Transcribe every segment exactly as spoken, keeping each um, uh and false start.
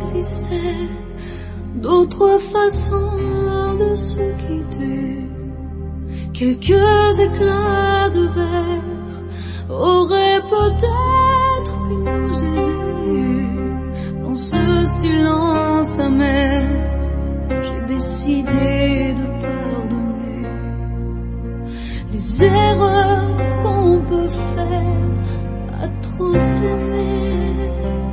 existait d'autres façons de se quitter. Quelques éclats de verre auraient peut-être pu nous aider. Dans ce silence amer, j'ai décidé de pardonner les erreurs qu'on peut faire à trop s'aimer.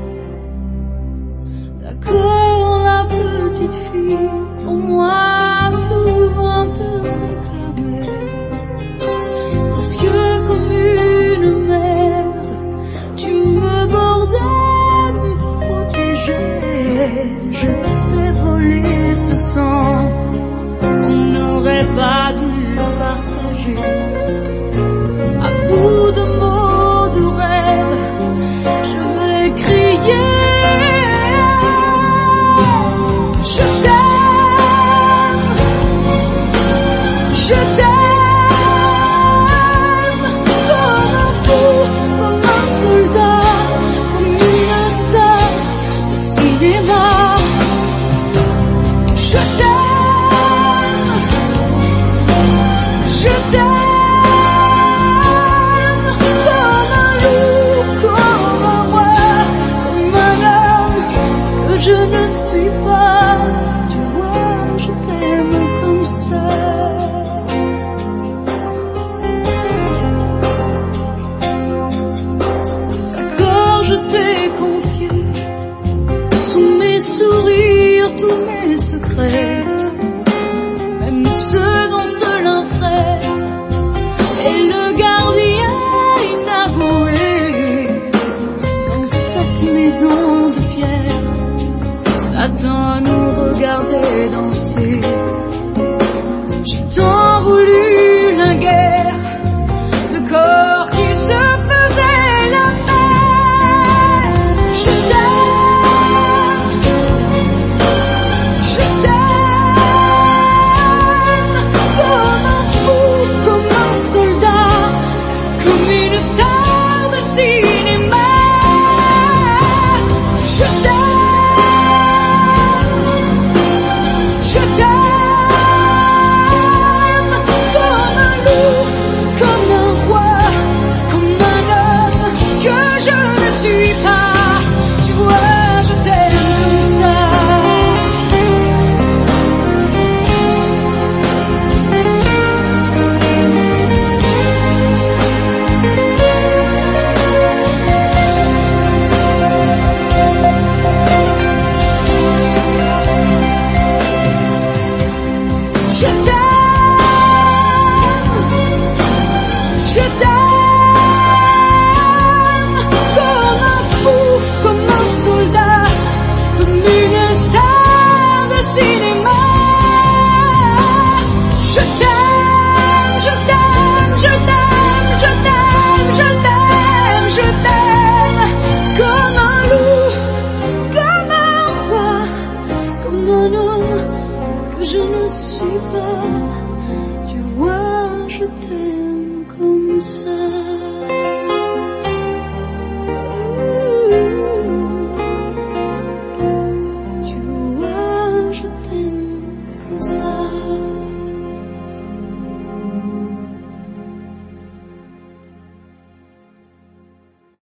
D'accord, la petite fille, pour moi souvent te réclamait, précieux comme une mère, tu me bordais, me protégeais. Je t'ai volé ce sang, on n'aurait pas dû le partager. À bout de mots, de rêves, je vais crier. Je t'aime, je t'aime, comme un fou, comme un soldat, comme une star de cinéma. Je t'aime, je t'aime, comme un loup, comme un roi, comme un homme que je ne suis pas. Tu vois, je t'aime comme ça. D'accord, je t'ai confié tous mes sourires, tous mes secrets, même ceux dont seul un frère est le gardien inavoué. Dans cette maison de pierre, Satan nous regardait danser. J'ai tant voulu la guerre de corps qui se faisaient la paix. Je t'aime, je t'aime, comme un fou, comme un soldat, comme une star de cinéma. Je t'aime. Je t'aime comme un loup, comme un roi, comme un homme que je ne suis pas. Tu vois, je t'aime comme ça. Je t'aime, je t'aime, comme un fou, comme un soldat, comme une star de cinéma. Je t'aime, je t'aime, je t'aime, je t'aime, je t'aime, je t'aime, comme un loup, comme un roi, comme un homme que je ne suis pas. Tu vois, je t'aime comme ça.